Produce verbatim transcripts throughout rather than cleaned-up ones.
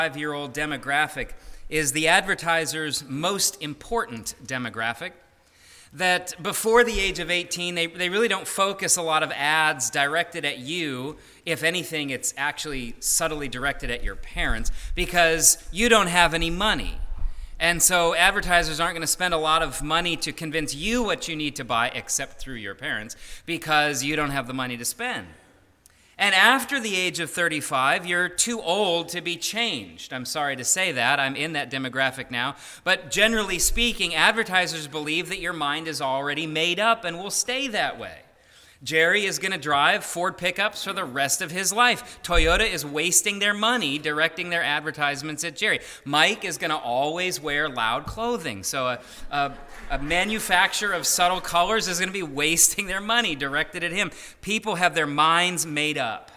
Five-year-old demographic is the advertiser's most important demographic. That before the age of eighteen, they, they really don't focus a lot of ads directed at you. If anything, it's actually subtly directed at your parents because you don't have any money. And so advertisers aren't going to spend a lot of money to convince you what you need to buy, except through your parents, because you don't have the money to spend. And after the age of thirty-five, you're too old to be changed. I'm sorry to say that. I'm in that demographic now. But generally speaking, advertisers believe that your mind is already made up and will stay that way. Jerry is going to drive Ford pickups for the rest of his life. Toyota is wasting their money directing their advertisements at Jerry. Mike is going to always wear loud clothing. So a, a, a manufacturer of subtle colors is going to be wasting their money directed at him. People have their minds made up.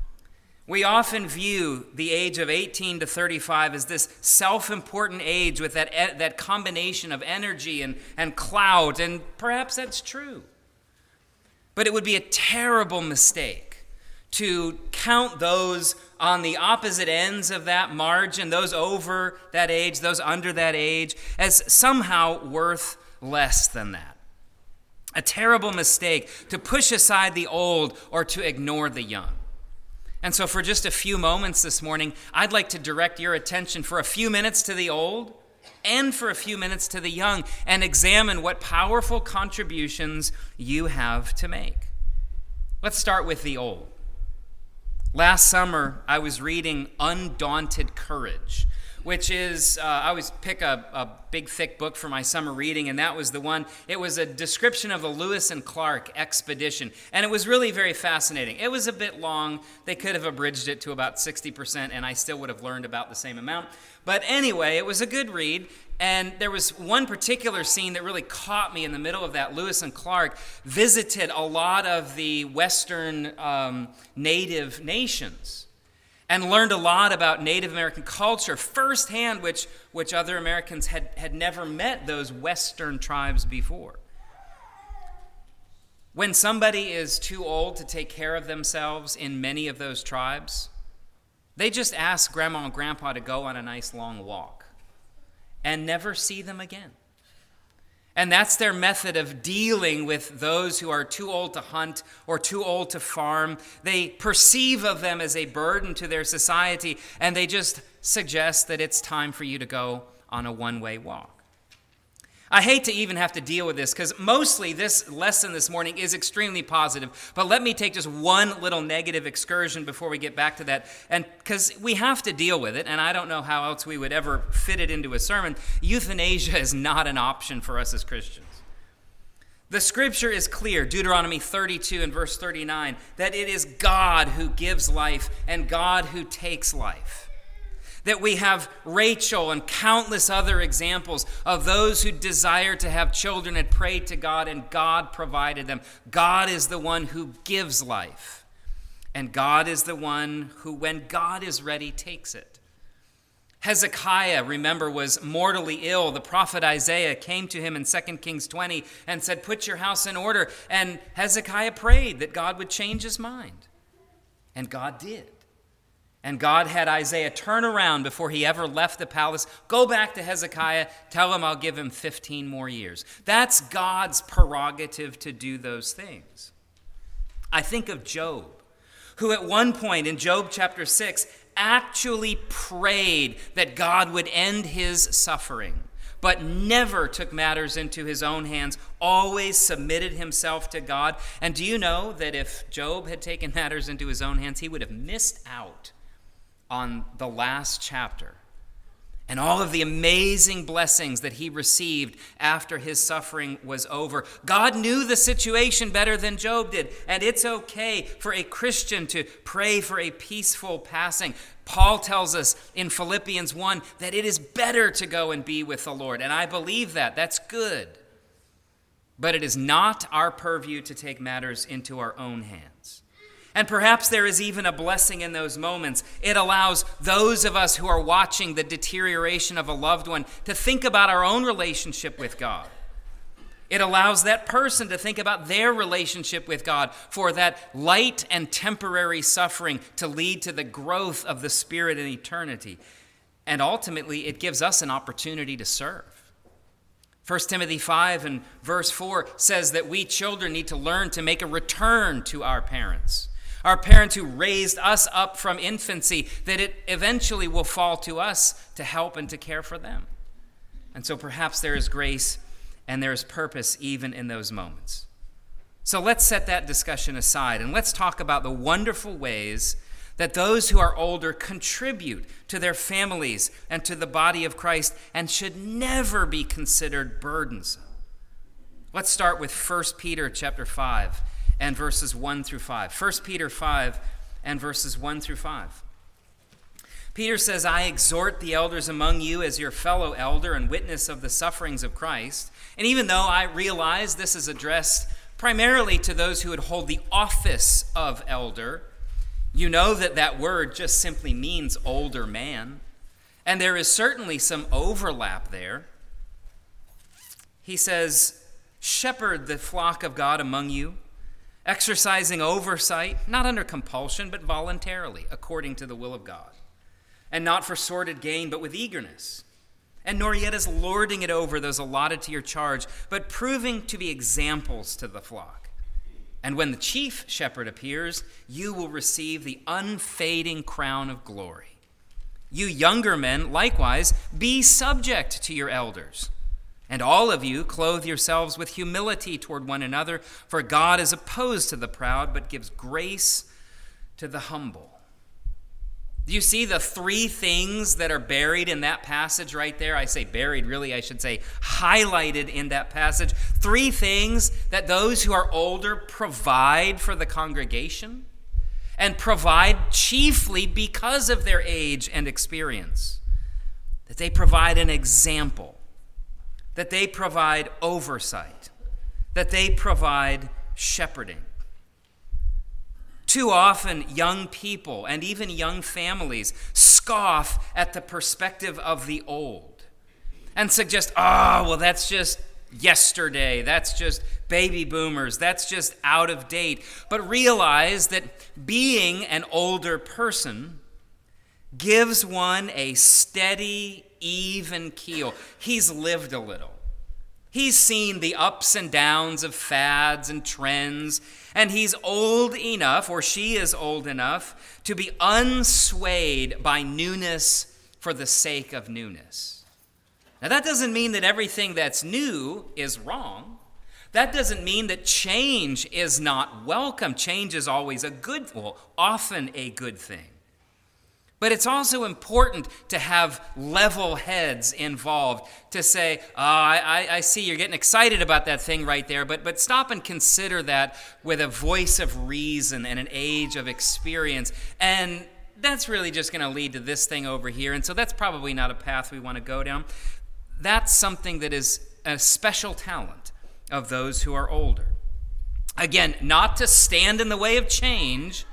We often view the age of eighteen to thirty-five as this self-important age with that, that combination of energy and, and clout, and perhaps that's true. But it would be a terrible mistake to count those on the opposite ends of that margin, those over that age, those under that age, as somehow worth less than that. A terrible mistake to push aside the old or to ignore the young. And so for just a few moments this morning, I'd like to direct your attention for a few minutes to the old and for a few minutes to the young, and examine what powerful contributions you have to make. Let's start with the old. Last summer, I was reading Undaunted Courage, which is, uh, I always pick a, a big, thick book for my summer reading, and that was the one. It was a description of the Lewis and Clark expedition, and it was really very fascinating. It was a bit long. They could have abridged it to about sixty percent, and I still would have learned about the same amount. But anyway, it was a good read, and there was one particular scene that really caught me in the middle of that. Lewis and Clark visited a lot of the Western um, native nations and learned a lot about Native American culture firsthand, which, which other Americans had, had never met those Western tribes before. When somebody is too old to take care of themselves in many of those tribes, they just ask Grandma and Grandpa to go on a nice long walk and never see them again. And that's their method of dealing with those who are too old to hunt or too old to farm. They perceive of them as a burden to their society, and they just suggest that it's time for you to go on a one-way walk. I hate to even have to deal with this because mostly this lesson this morning is extremely positive. But let me take just one little negative excursion before we get back to that. And because we have to deal with it, and I don't know how else we would ever fit it into a sermon, euthanasia is not an option for us as Christians. The scripture is clear, Deuteronomy thirty-two and verse thirty-nine, that it is God who gives life and God who takes life. That we have Rachel and countless other examples of those who desire to have children and prayed to God, and God provided them. God is the one who gives life, and God is the one who, when God is ready, takes it. Hezekiah, remember, was mortally ill. The prophet Isaiah came to him in Second Kings twenty and said, "Put your house in order." And Hezekiah prayed that God would change his mind, and God did. And God had Isaiah turn around before he ever left the palace, go back to Hezekiah, tell him I'll give him fifteen more years. That's God's prerogative to do those things. I think of Job, who at one point in Job chapter six actually prayed that God would end his suffering, but never took matters into his own hands, always submitted himself to God. And do you know that if Job had taken matters into his own hands, he would have missed out on the last chapter and all of the amazing blessings that he received after his suffering was over. God knew the situation better than Job did, and it's okay for a Christian to pray for a peaceful passing. Paul tells us in Philippians one that it is better to go and be with the Lord, and I believe that. That's good. But it is not our purview to take matters into our own hands. And perhaps there is even a blessing in those moments. It allows those of us who are watching the deterioration of a loved one to think about our own relationship with God. It allows that person to think about their relationship with God for that light and temporary suffering to lead to the growth of the Spirit in eternity. And ultimately, it gives us an opportunity to serve. First Timothy five and verse four says that we children need to learn to make a return to our parents. Our parents who raised us up from infancy, that it eventually will fall to us to help and to care for them. And so perhaps there is grace and there is purpose even in those moments. So let's set that discussion aside and let's talk about the wonderful ways that those who are older contribute to their families and to the body of Christ and should never be considered burdensome. Let's start with First Peter chapter five and verses one through five. First Peter five and verses one through five. Peter says, I exhort the elders among you as your fellow elder and witness of the sufferings of Christ. And even though I realize this is addressed primarily to those who would hold the office of elder, you know that that word just simply means older man. And there is certainly some overlap there. He says, shepherd the flock of God among you, exercising oversight, not under compulsion, but voluntarily, according to the will of God. And not for sordid gain, but with eagerness. And nor yet as lording it over those allotted to your charge, but proving to be examples to the flock. And when the chief shepherd appears, you will receive the unfading crown of glory. You younger men, likewise, be subject to your elders. And all of you clothe yourselves with humility toward one another, for God is opposed to the proud, but gives grace to the humble. Do you see the three things that are buried in that passage right there? I say buried, really, I should say highlighted in that passage. Three things that those who are older provide for the congregation and provide chiefly because of their age and experience. That they provide an example, that they provide oversight, that they provide shepherding. Too often, young people and even young families scoff at the perspective of the old and suggest, oh, well, that's just yesterday. That's just baby boomers. That's just out of date. But realize that being an older person gives one a steady, even keel. He's lived a little. He's seen the ups and downs of fads and trends, and he's old enough, or she is old enough, to be unswayed by newness for the sake of newness. Now, that doesn't mean that everything that's new is wrong. That doesn't mean that change is not welcome. Change is always a good, well, often a good thing. But it's also important to have level heads involved to say, oh, I, I see you're getting excited about that thing right there, but, but stop and consider that with a voice of reason and an age of experience. And that's really just going to lead to this thing over here. And so that's probably not a path we want to go down. That's something that is a special talent of those who are older. Again, not to stand in the way of change,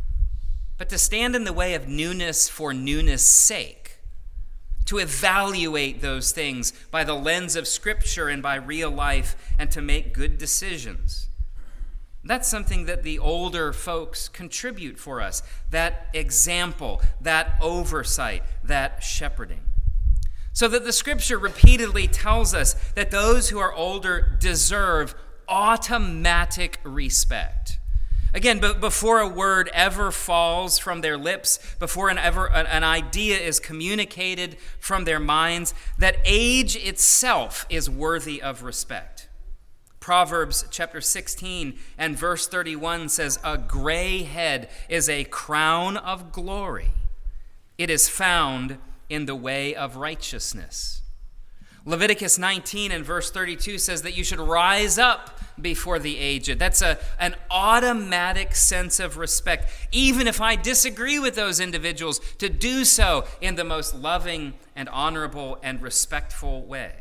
but to stand in the way of newness for newness' sake, to evaluate those things by the lens of Scripture and by real life, and to make good decisions. That's something that the older folks contribute for us, that example, that oversight, that shepherding. So that the Scripture repeatedly tells us that those who are older deserve automatic respect. Again, but before a word ever falls from their lips, before an ever an, an idea is communicated from their minds, that age itself is worthy of respect. Proverbs chapter sixteen and verse thirty-one says, "A gray head is a crown of glory. It is found in the way of righteousness." Leviticus nineteen and verse thirty-two says that you should rise up before the aged. That's a, an automatic sense of respect, even if I disagree with those individuals, to do so in the most loving and honorable and respectful way.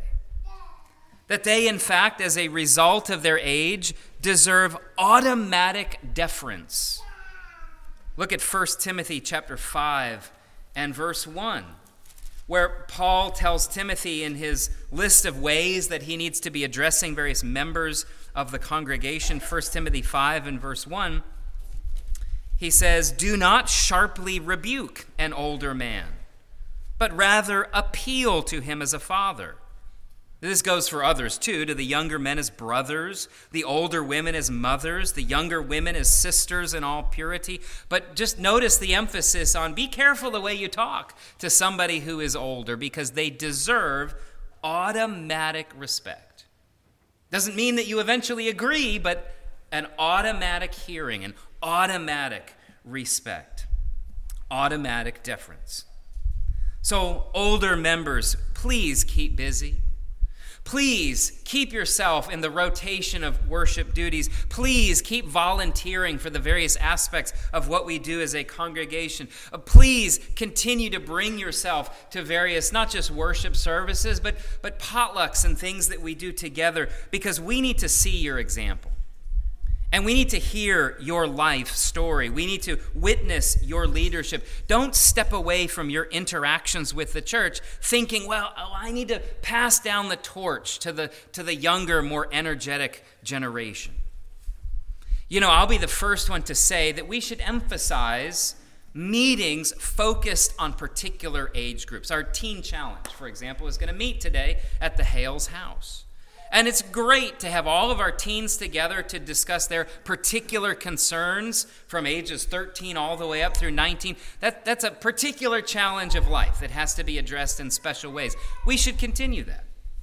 That they, in fact, as a result of their age, deserve automatic deference. Look at First Timothy chapter five and verse one. Where Paul tells Timothy in his list of ways that he needs to be addressing various members of the congregation, First Timothy five and verse one, he says, "Do not sharply rebuke an older man, but rather appeal to him as a father. This goes for others too, to the younger men as brothers, the older women as mothers, the younger women as sisters in all purity. But just notice the emphasis on be careful the way you talk to somebody who is older, because they deserve automatic respect. Doesn't mean that you eventually agree, but an automatic hearing, an automatic respect, automatic deference. So older members, please keep busy. Please keep yourself in the rotation of worship duties. Please keep volunteering for the various aspects of what we do as a congregation. Uh, please continue to bring yourself to various, not just worship services, but, but potlucks and things that we do together, because we need to see your example. And we need to hear your life story. We need to witness your leadership. Don't step away from your interactions with the church thinking, well, oh, I need to pass down the torch to the, to the younger, more energetic generation. You know, I'll be the first one to say that we should emphasize meetings focused on particular age groups. Our Teen Challenge, for example, is going to meet today at the Hales house. And it's great to have all of our teens together to discuss their particular concerns from ages thirteen all the way up through nineteen. That, that's a particular challenge of life that has to be addressed in special ways. We should continue that.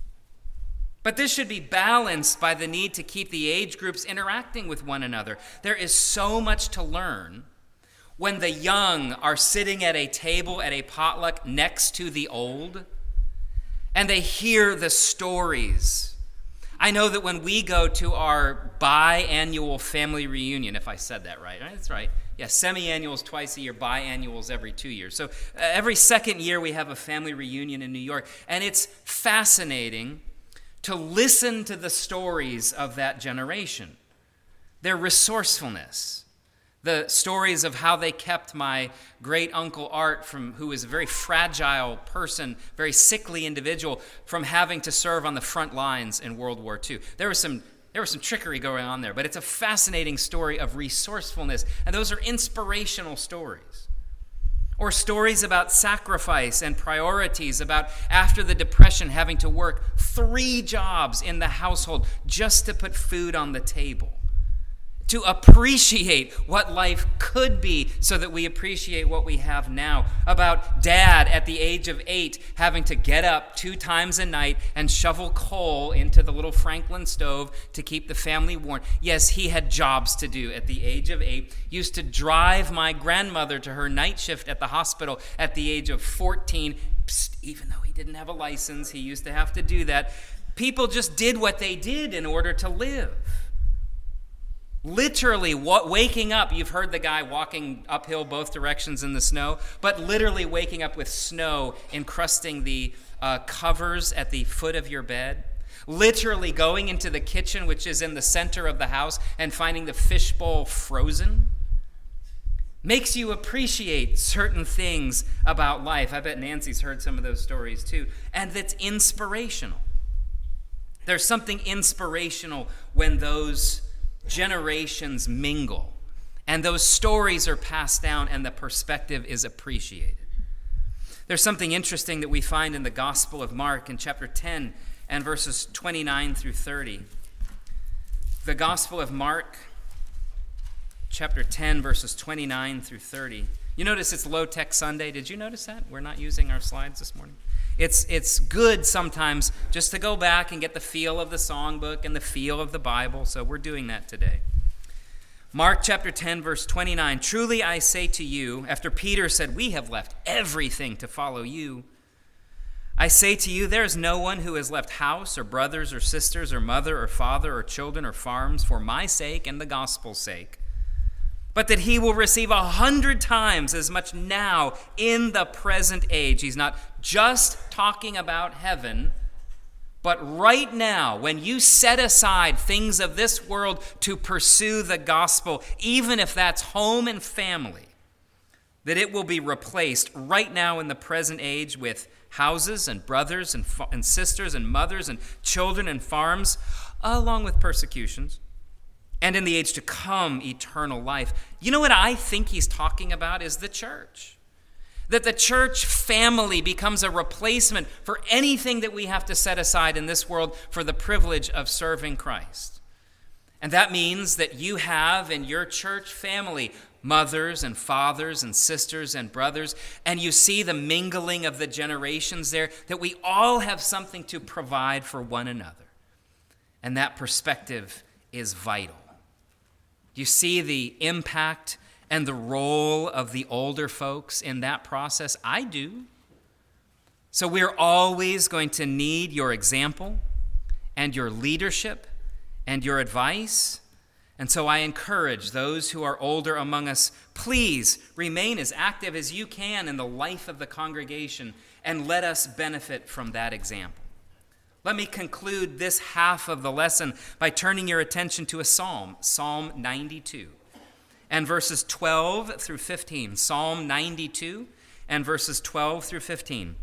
But this should be balanced by the need to keep the age groups interacting with one another. There is so much to learn when the young are sitting at a table at a potluck next to the old, and they hear the stories. I know that when we go to our biannual family reunion, if I said that right, right? That's right. Yeah, semi-annuals twice a year, biannuals every two years. So uh, every second year we have a family reunion in New York, and it's fascinating to listen to the stories of that generation, their resourcefulness, the stories of how they kept my great uncle Art, from who was a very fragile person, very sickly individual, from having to serve on the front lines in World War Two. There was some there was some trickery going on there, but it's a fascinating story of resourcefulness, and those are inspirational stories. Or stories about sacrifice and priorities, about after the Depression having to work three jobs in the household just to put food on the table. To appreciate what life could be so that we appreciate what we have now. About dad at the age of eight having to get up two times a night and shovel coal into the little Franklin stove to keep the family warm. Yes, he had jobs to do at the age of eight. Used to drive my grandmother to her night shift at the hospital at the age of fourteen. Psst, even though he didn't have a license, he used to have to do that. People just did what they did in order to live. Literally waking up, you've heard the guy walking uphill both directions in the snow, but literally waking up with snow encrusting the uh, covers at the foot of your bed. Literally going into the kitchen, which is in the center of the house, and finding the fishbowl frozen. Makes you appreciate certain things about life. I bet Nancy's heard some of those stories too. And that's inspirational. There's something inspirational when those generations mingle, and those stories are passed down, and the perspective is appreciated. There's something interesting that we find in the Gospel of Mark in chapter ten and verses twenty-nine through thirty. The Gospel of Mark, chapter ten, verses twenty-nine through thirty. You notice it's Low-Tech Sunday. Did you notice that? We're not using our slides this morning. It's it's good sometimes just to go back and get the feel of the songbook and the feel of the Bible, so we're doing that today. Mark chapter ten, verse twenty-nine, "Truly I say to you," after Peter said, "We have left everything to follow you. I say to you, there is no one who has left house or brothers or sisters or mother or father or children or farms for my sake and the gospel's sake, but that he will receive a hundred times as much now in the present age." He's not just talking about heaven, but right now, when you set aside things of this world to pursue the gospel, even if that's home and family, that it will be replaced right now in the present age with houses and brothers and, fa- and sisters and mothers and children and farms, along with persecutions. And in the age to come, eternal life. You know what I think he's talking about is the church. That the church family becomes a replacement for anything that we have to set aside in this world for the privilege of serving Christ. And that means that you have in your church family mothers and fathers and sisters and brothers, and you see the mingling of the generations there, that we all have something to provide for one another. And that perspective is vital. You see the impact and the role of the older folks in that process? I do. So we're always going to need your example and your leadership and your advice. And so I encourage those who are older among us, please remain as active as you can in the life of the congregation and let us benefit from that example. Let me conclude this half of the lesson by turning your attention to a psalm, Psalm ninety-two. And verses twelve through fifteen. Psalm ninety-two and verses twelve through fifteen.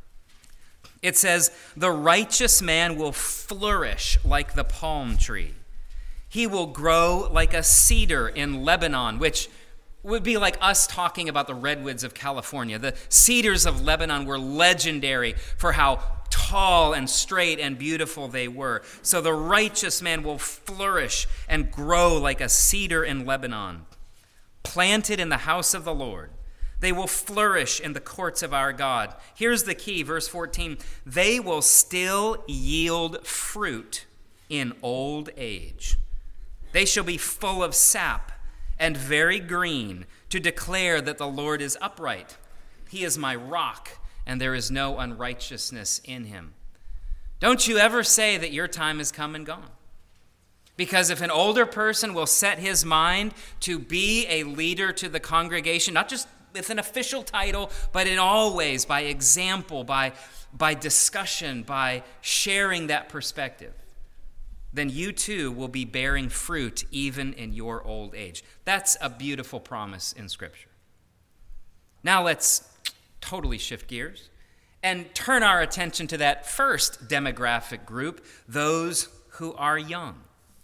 It says, "The righteous man will flourish like the palm tree. He will grow like a cedar in Lebanon," which would be like us talking about the redwoods of California. The cedars of Lebanon were legendary for how tall and straight and beautiful they were. So the righteous man will flourish and grow like a cedar in Lebanon. Planted in the house of the Lord, they will flourish in the courts of our God. Here's the key, verse fourteen. They will still yield fruit in old age. They shall be full of sap and very green, to declare that the Lord is upright. He is my rock, and there is no unrighteousness in him. Don't you ever say that your time has come and gone. Because if an older person will set his mind to be a leader to the congregation, not just with an official title, but in all ways, by example, by, by discussion, by sharing that perspective, then you too will be bearing fruit even in your old age. That's a beautiful promise in Scripture. Now let's totally shift gears and turn our attention to that first demographic group, those who are young.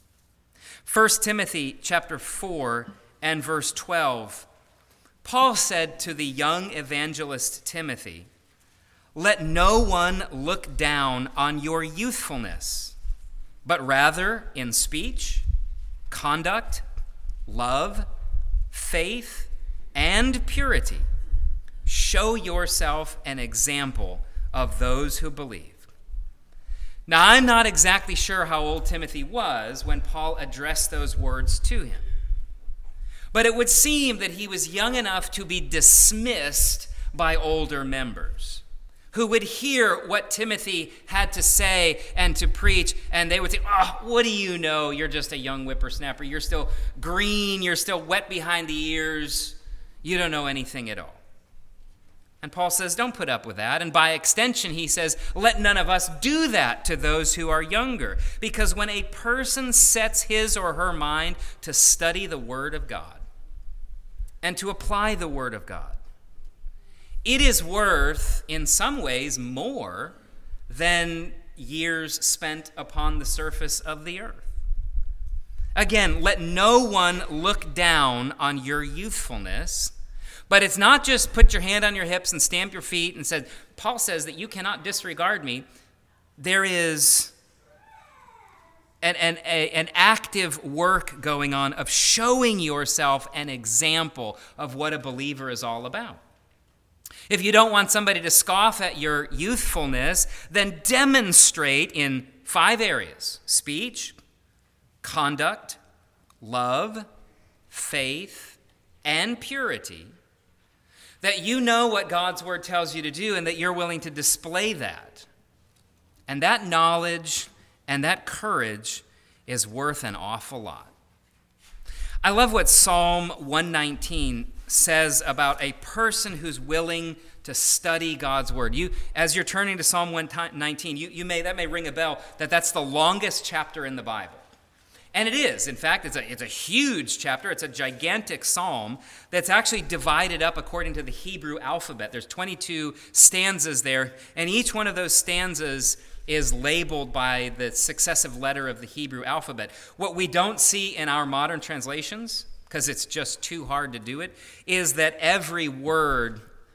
First Timothy chapter four and verse twelve, Paul said to the young evangelist Timothy, "Let no one look down on your youthfulness, but rather in speech, conduct, love, faith, and purity, show yourself an example of those who believe." Now, I'm not exactly sure how old Timothy was when Paul addressed those words to him. But it would seem that he was young enough to be dismissed by older members who would hear what Timothy had to say and to preach, and they would say, "Oh, what do you know? You're just a young whippersnapper. You're still green. You're still wet behind the ears. You don't know anything at all." And Paul says, don't put up with that. And by extension, he says, let none of us do that to those who are younger. Because when a person sets his or her mind to study the Word of God and to apply the Word of God, it is worth, in some ways, more than years spent upon the surface of the earth. Again, let no one look down on your youthfulness. But it's not just put your hand on your hips and stamp your feet and said, Paul says that you cannot disregard me. There is an, an, a, an active work going on of showing yourself an example of what a believer is all about. If you don't want somebody to scoff at your youthfulness, then demonstrate in five areas: speech, conduct, love, faith, and purity, that you know what God's Word tells you to do and that you're willing to display that. And that knowledge and that courage is worth an awful lot. I love what Psalm one nineteen says about a person who's willing to study God's Word. You, as you're turning to Psalm one nineteen, you, you may that may ring a bell that that's the longest chapter in the Bible. And it is. In fact, it's a, it's a huge chapter. It's a gigantic psalm that's actually divided up according to the Hebrew alphabet. There's twenty-two stanzas there, and each one of those stanzas is labeled by the successive letter of the Hebrew alphabet. What we don't see in our modern translations, because it's just too hard to do it, is that every word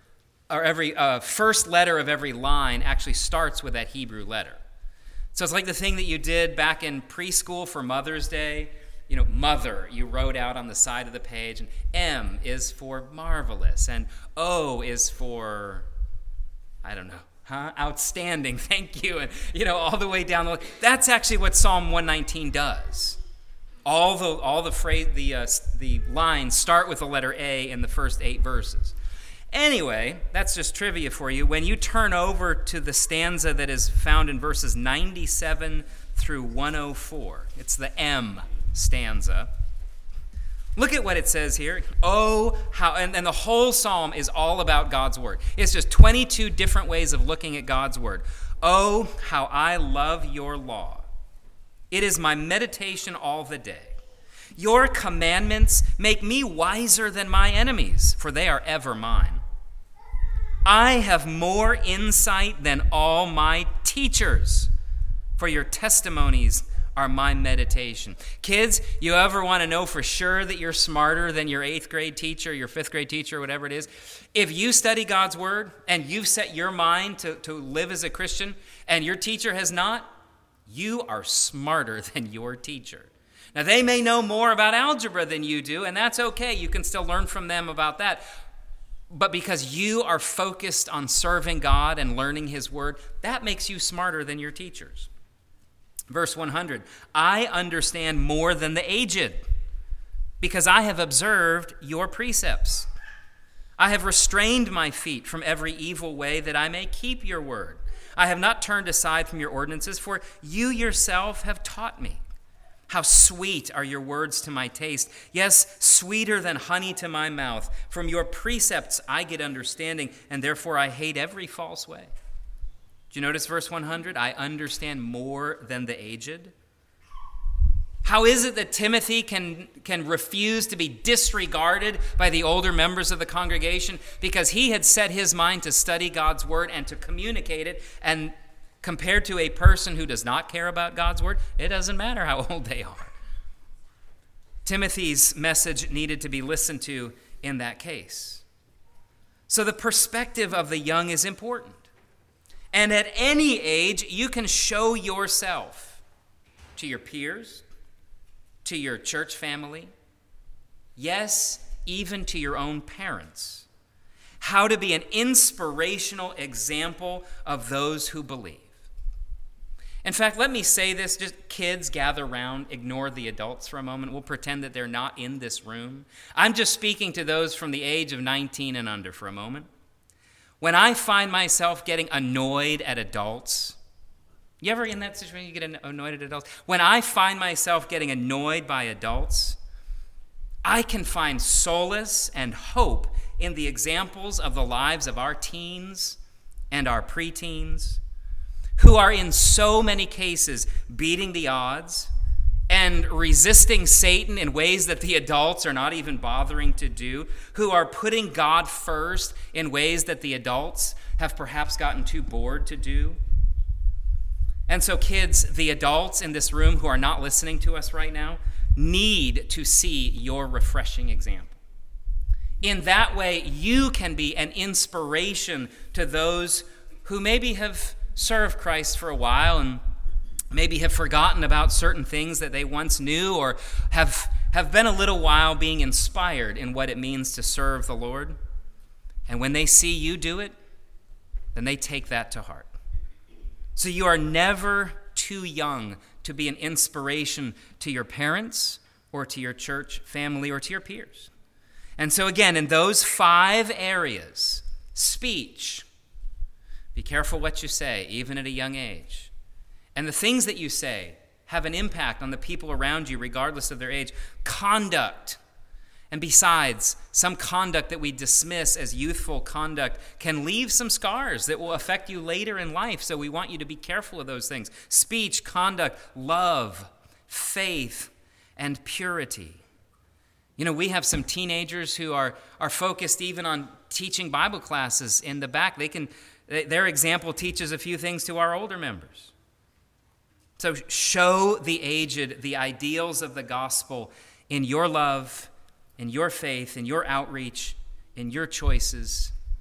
or every uh, first letter of every line actually starts with that Hebrew letter. So it's like the thing that you did back in preschool for Mother's Day. You know, mother, you wrote out on the side of the page, and M is for marvelous, and O is for, I don't know, huh? Outstanding, thank you, and, you know, all the way down the, that's actually what Psalm one nineteen does. All the all the phrase, the uh, the lines start with the letter A in the first eight verses. Anyway, that's just trivia for you. When you turn over to the stanza that is found in verses ninety-seven through one oh four, it's the M stanza. Look at what it says here. Oh, how, and, and the whole psalm is all about God's word. It's just twenty-two different ways of looking at God's word. Oh, how I love your law. It is my meditation all the day. Your commandments make me wiser than my enemies, for they are ever mine. I have more insight than all my teachers, for your testimonies are my meditation. Kids, you ever want to know for sure that you're smarter than your eighth grade teacher, your fifth grade teacher, whatever it is? If you study God's word and you've set your mind to, to live as a Christian and your teacher has not, you are smarter than your teacher. Now, they may know more about algebra than you do, and that's okay. You can still learn from them about that. But because you are focused on serving God and learning his word, that makes you smarter than your teachers. Verse one hundred, I understand more than the aged, because I have observed your precepts. I have restrained my feet from every evil way, that I may keep your word. I have not turned aside from your ordinances, for you yourself have taught me. How sweet are your words to my taste, yes, sweeter than honey to my mouth. From your precepts I get understanding, and therefore I hate every false way. Do you notice verse one hundred? I understand more than the aged. How is it that Timothy can, can refuse to be disregarded by the older members of the congregation? Because he had set his mind to study God's word and to communicate it. And compared to a person who does not care about God's word, it doesn't matter how old they are. Timothy's message needed to be listened to in that case. So the perspective of the young is important. And at any age, you can show yourself to your peers, to your church family, yes, even to your own parents, how to be an inspirational example of those who believe. In fact, let me say this, just kids gather around, ignore the adults for a moment. We'll pretend that they're not in this room. I'm just speaking to those from the age of nineteen and under for a moment. When I find myself getting annoyed at adults, you ever in that situation, you get annoyed at adults? When I find myself getting annoyed by adults, I can find solace and hope in the examples of the lives of our teens and our preteens, who are in so many cases beating the odds and resisting Satan in ways that the adults are not even bothering to do, who are putting God first in ways that the adults have perhaps gotten too bored to do. And so kids, the adults in this room who are not listening to us right now, need to see your refreshing example. In that way, you can be an inspiration to those who maybe have served Christ for a while and maybe have forgotten about certain things that they once knew, or have, have been a little while being inspired in what it means to serve the Lord. And when they see you do it, then they take that to heart. So you are never too young to be an inspiration to your parents or to your church family or to your peers. And so again, in those five areas, speech, be careful what you say, even at a young age. And the things that you say have an impact on the people around you, regardless of their age. Conduct. And besides, some conduct that we dismiss as youthful conduct can leave some scars that will affect you later in life. So we want you to be careful of those things. Speech, conduct, love, faith, and purity. You know, we have some teenagers who are, are focused even on teaching Bible classes in the back. They can, their example teaches a few things to our older members. So show the aged the ideals of the gospel in your love, in your faith, in your outreach, in your choices,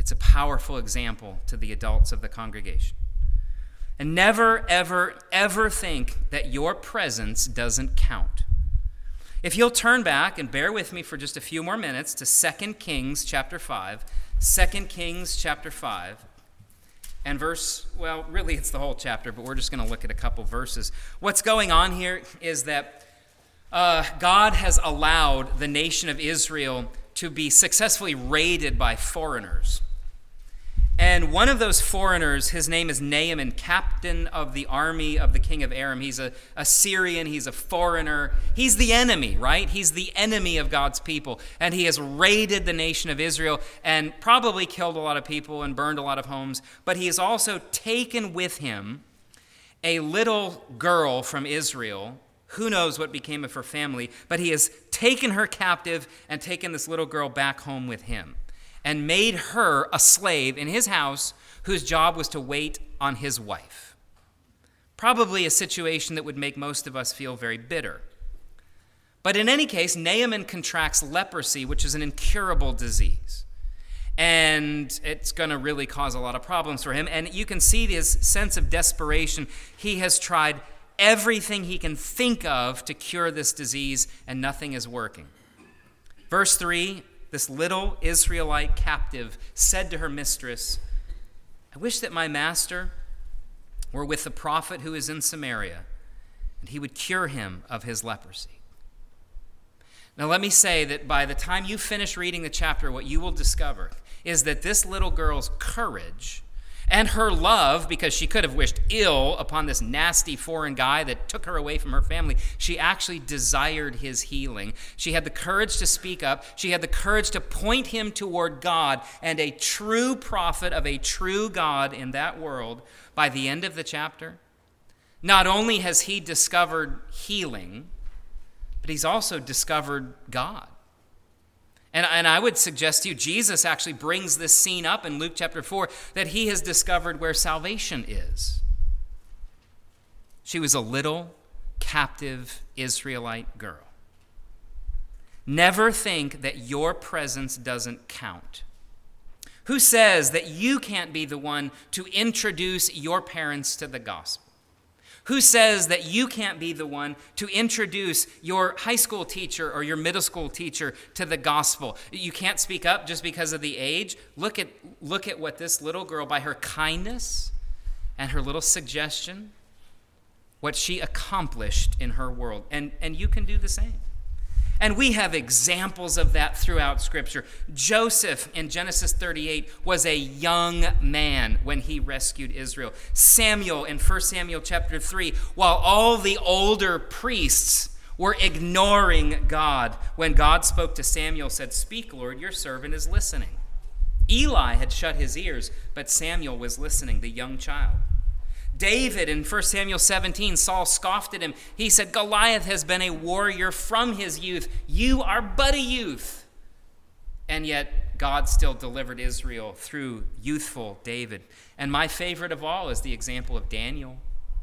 It's a powerful example to the adults of the congregation. And never, ever, ever think that your presence doesn't count. If you'll turn back and bear with me for just a few more minutes to Second Kings chapter five, Second Kings chapter five, and verse, well, really it's the whole chapter, but we're just going to look at a couple verses. What's going on here is that uh, God has allowed the nation of Israel to be successfully raided by foreigners. And one of those foreigners, his name is Naaman, captain of the army of the king of Aram. He's a, a Syrian, he's a foreigner. He's the enemy, right? He's the enemy of God's people. And he has raided the nation of Israel and probably killed a lot of people and burned a lot of homes. But he has also taken with him a little girl from Israel. Who knows what became of her family, but he has taken her captive and taken this little girl back home with him, and made her a slave in his house whose job was to wait on his wife. Probably a situation that would make most of us feel very bitter. But in any case, Naaman contracts leprosy, which is an incurable disease. And it's going to really cause a lot of problems for him. And you can see his sense of desperation. He has tried everything he can think of to cure this disease, and nothing is working. Verse three, this little Israelite captive said to her mistress, "I wish that my master were with the prophet who is in Samaria, and he would cure him of his leprosy." Now let me say that by the time you finish reading the chapter, what you will discover is that this little girl's courage and her love, because she could have wished ill upon this nasty foreign guy that took her away from her family, she actually desired his healing. She had the courage to speak up. She had the courage to point him toward God and a true prophet of a true God in that world. By the end of the chapter, not only has he discovered healing, but he's also discovered God. And, and I would suggest to you, Jesus actually brings this scene up in Luke chapter four, that he has discovered where salvation is. She was a little captive Israelite girl. Never think that your presence doesn't count. Who says that you can't be the one to introduce your parents to the gospel? Who says that you can't be the one to introduce your high school teacher or your middle school teacher to the gospel? You can't speak up just because of the age? Look at, look at what this little girl, by her kindness and her little suggestion, what she accomplished in her world. And, and you can do the same. And we have examples of that throughout Scripture. Joseph in Genesis thirty-eight was a young man when he rescued Israel. Samuel in First Samuel chapter three, while all the older priests were ignoring God, when God spoke to Samuel, said, "Speak, Lord, your servant is listening." Eli had shut his ears, but Samuel was listening, the young child. David in First Samuel seventeen, Saul scoffed at him. He said, "Goliath has been a warrior from his youth. You are but a youth." And yet God still delivered Israel through youthful David. And my favorite of all is the example of Daniel.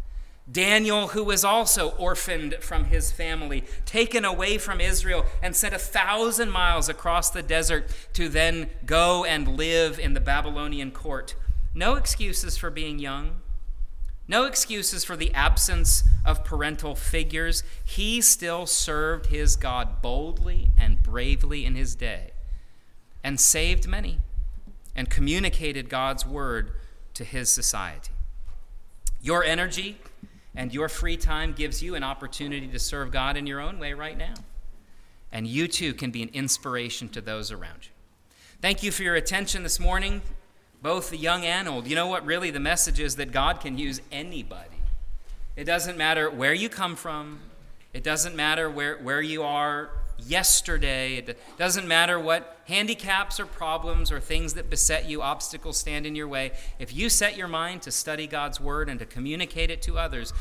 Daniel, who was also orphaned from his family, taken away from Israel, and sent a thousand miles across the desert to then go and live in the Babylonian court. No excuses for being young. No excuses for the absence of parental figures. He still served his God boldly and bravely in his day, and saved many, and communicated God's word to his society. Your energy and your free time gives you an opportunity to serve God in your own way right now. And you too can be an inspiration to those around you. Thank you for your attention this morning, both the young and old. You know what? Really, the message is that God can use anybody. It doesn't matter where you come from. It doesn't matter where, where you are yesterday. It doesn't matter what handicaps or problems or things that beset you, obstacles stand in your way. If you set your mind to study God's word and to communicate it to others,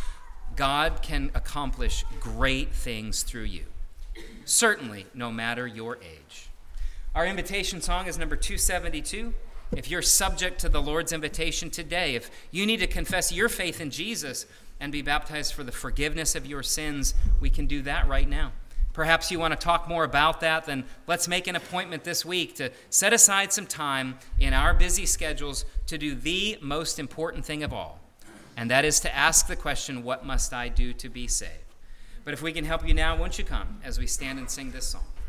God can accomplish great things through you. Certainly, no matter your age. Our invitation song is number two seventy-two. If you're subject to the Lord's invitation today, if you need to confess your faith in Jesus and be baptized for the forgiveness of your sins, we can do that right now. perhaps you want to talk more about that, then let's make an appointment this week to set aside some time in our busy schedules to do the most important thing of all, and that is to ask the question, what must I do to be saved? But if we can help you now, won't you come as we stand and sing this song?